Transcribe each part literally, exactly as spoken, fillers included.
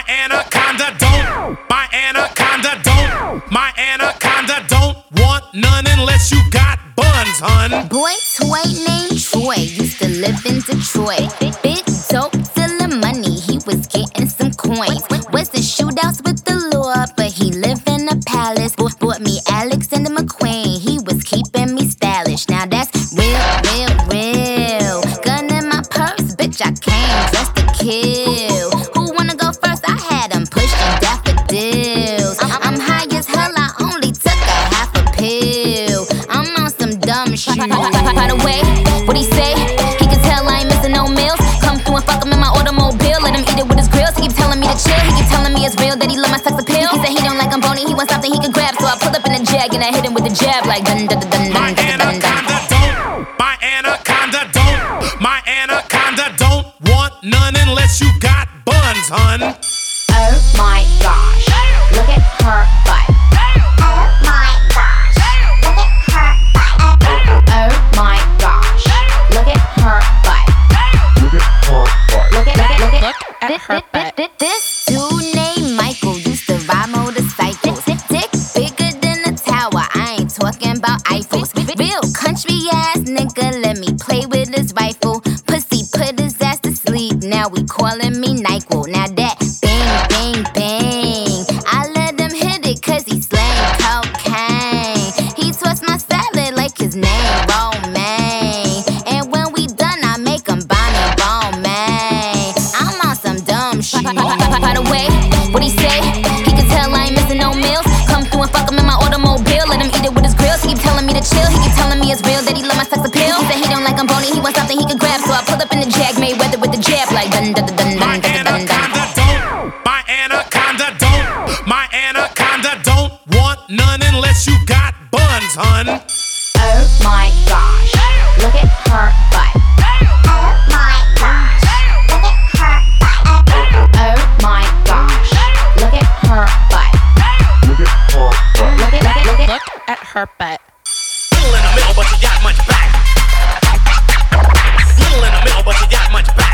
anaconda don't, my anaconda don't, my anaconda don't want none unless you got buns, hun. Boy toy named Troy used to live in Detroit. Big dope, stealing money, he was getting some coins. Was in shootouts with the law, but he lived in a palace. Bought me Alexander McQueen, he was keeping me stylish. Now that's real, real, real. Gun in my purse, bitch, I came just to kill. Who wanna go first? I had him pushing daffodils. I'm high as hell, I only took a half a pill. I'm on some dumb shit. By the way, what he say? He can tell I ain't missing no meals. Come through and fuck him in my automobile. Let him eat it with his grills. He keep telling me to chill. He keep telling me it's real that he love my sex appeal. He said he don't like I'm bony, he wants something he can grab. So I pull up in a jag and I hit him with a jab like dun dun dun dun dun dun dun dun. My anaconda don't, my anaconda don't want none unless you got buns, hun. Oh my gosh, look at her butt. Oh my gosh, look at her butt. Oh my gosh, look at her butt. Look at her butt. Look at, look at, look at, Look at her butt. This dude named Michael used to ride motorcycles. Dick bigger than a tower, I ain't talking about Eiffels. Real country ass nigga, let me play with his rifle. Pussy put his ass to sleep, now we calling me NyQuil. Now that bang, bang, bang, I let him hit it cause he slang cocaine. He twists my salad like his name Romaine. And when we done, I make him Bonnie Bowman. I'm on some dumb shit. By the way, what he say? He can tell I ain't missing no meals. Come through and fuck him in my automobile. Let him eat it with his grills. He keep telling me to chill. He keep telling me it's real that he love my sex appeal. He said he don't like I'm bony, he wants something he can grab. So I pull up in the jag, made weather with the jab like dun dun dun dun My dun dun dun dun. anaconda don't, my anaconda don't, my anaconda don't want none unless you got buns, hun. Oh my gosh, look at her butt. Oh my gosh, look at her butt. Oh my gosh, look at her butt. Look at her butt. Look at, look at, look at. Look at her butt. Little in the middle, but you got much back. Little in the middle, but you got much back.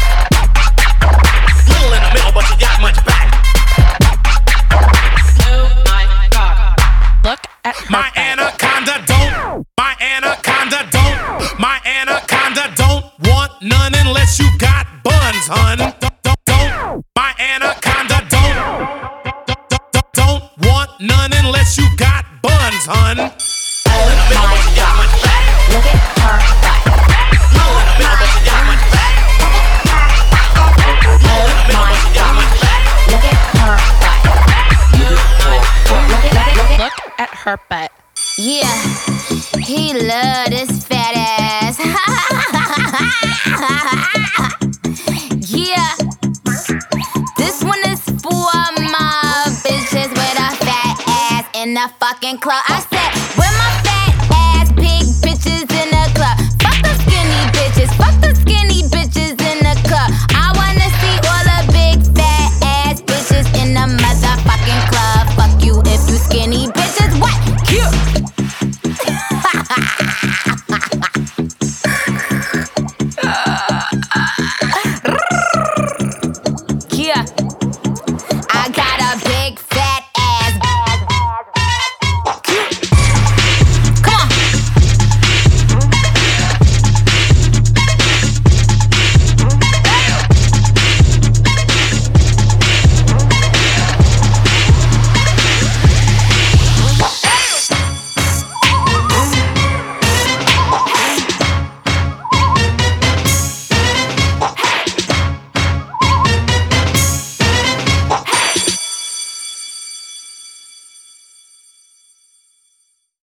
Little in the middle, but you got much back. Oh my god. Look at her My butt. anaconda don't, my anaconda don't, my anaconda don't want none unless you got buns, hun. Don't, don't, don't. My anaconda don't, don't, don't, don't, don't want none unless you got buns, hun. Oh my gosh, look at her butt. Oh my gosh, look at her butt. Look at, look at, look at. Look at her butt. Yeah, he love this fat ass. Yeah, this one is for my bitches with a fat ass in the fucking club. I